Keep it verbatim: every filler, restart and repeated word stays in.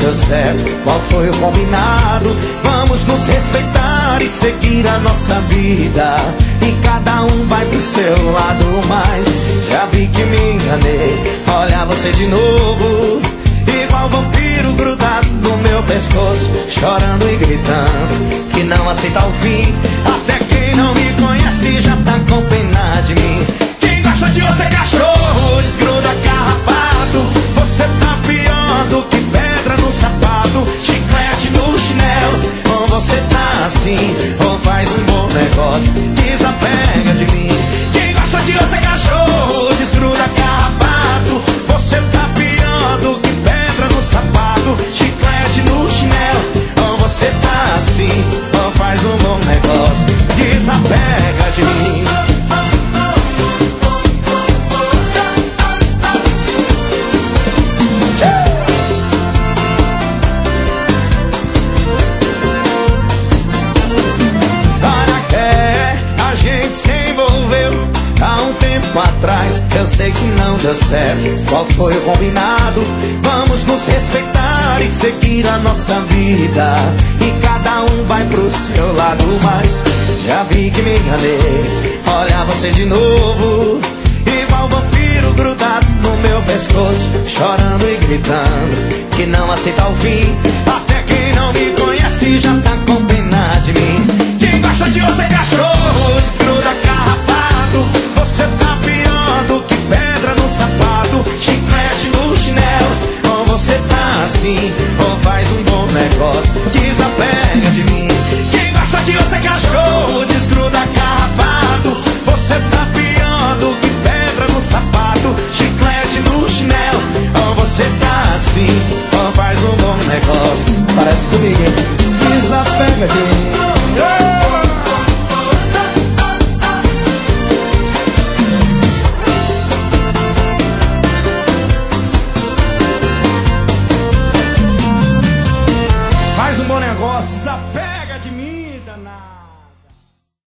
deu certo, qual foi o combinado? Vamos nos respeitar e seguir a nossa vida, e cada um vai pro seu lado, mas já vi que me enganei. Olha você de novo, igual vampiro grudado no meu pescoço, chorando e gritando que não aceita o fim. Até quem não me conhece já tá com pena de mim. Quem gosta de você, cachorro, desgruda carrapato. Você tá pior do que pedra no sapato, chiclete no chinelo. Ou você tá assim, ou faz um bom negócio, desapega de mim. Quem gosta de você, cachorro, desgruda carrapato. Você tá pior do que pedra no sapato, chiclete no chinelo. Ou você tá assim, ou faz um bom negócio, desapega de mim. Atrás, eu sei que não deu certo, qual foi o combinado? Vamos nos respeitar e seguir a nossa vida, e cada um vai pro seu lado, mas já vi que me enganei. Olha você de novo, igual vampiro grudado no meu pescoço, chorando e gritando que não aceita o fim. Até quem não me conhece já tá com pena de mim. Quem gosta de você, cachorro, desgruda